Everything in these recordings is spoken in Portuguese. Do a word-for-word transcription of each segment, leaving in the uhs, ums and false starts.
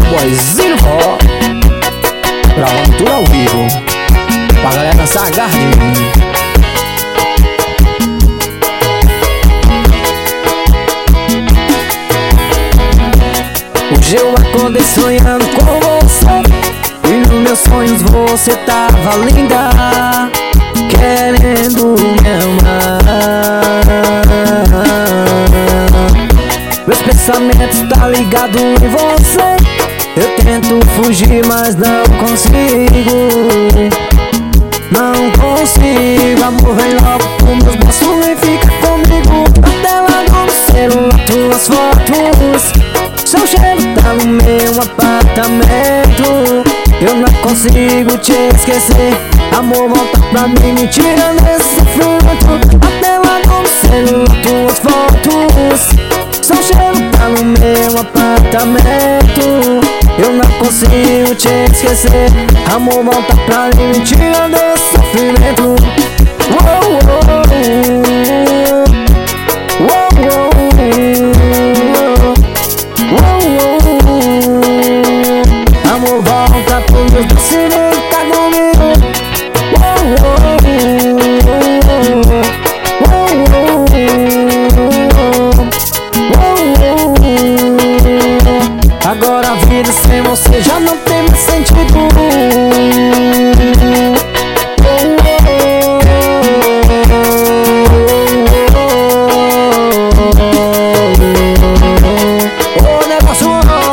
boyzinho Vó, gravando tudo ao vivo pra galera dançar gardinho. Hoje eu acordei sonhando com você, e nos meus sonhos você tava linda, querendo me amar. Meus pensamentos tá ligado em você, eu tento fugir mas não consigo. Não consigo, amor, vem logo pros meus braços e fica comigo. Na tela do celular tuas fotos, seu cheiro tá no meu apartamento. Eu não consigo te esquecer, amor, volta pra mim, me tira desse sofrimento. Na tela do celular tuas fotos, seu cheiro tá no meu apartamento. Eu não consigo te esquecer, amor, volta pra mim, me tira desse sofrimento. Uou, uou, uou, uou, uou, uou. Amor, volta pros meus braços e vem cá comigo. Uou, uou, uou, uou. Agora a vida sem você já não tem mais sentido. O negócio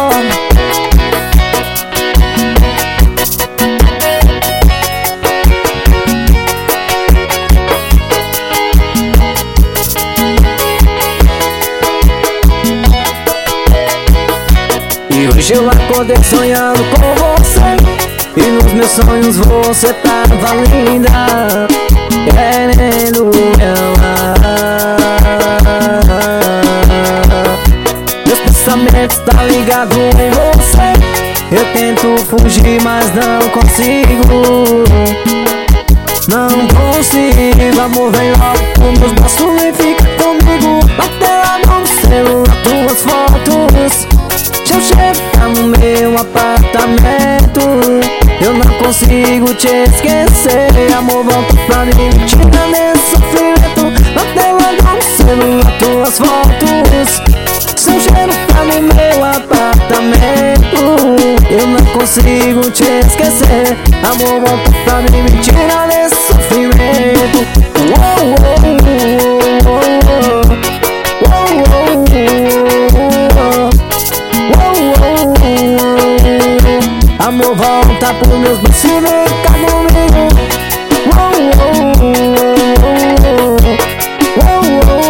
E hoje eu acordei sonhando com você, e nos meus sonhos você tava linda, querendo me amar. Meus pensamentos tá ligado em você, eu tento fugir mas não consigo. Não consigo, amor, vem logo pros meus braços e fica comigo. Na tela do celular tuas fotos, seu cheiro tá no meu apartamento. Eu não consigo te esquecer, amor, volta pra mim, me tira desse sofrimento. Na tela do celular tuas fotos, seu cheiro tá no meu apartamento. Eu não consigo te esquecer, amor, volta pra mim, me tira desse sofrimento. Uou, uou, uou, uou, uou. Amor, volta pros meus braços e vem cá comigo. Uou, uou, uou,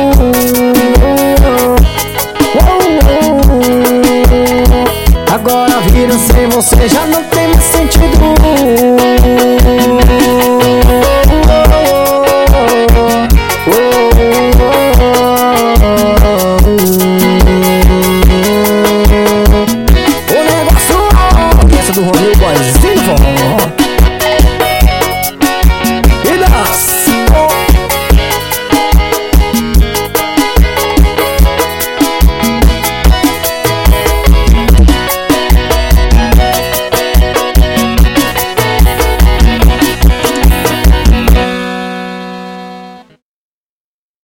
uou, uou. Agora a vida sem você já não tem mais sentido. O negócio do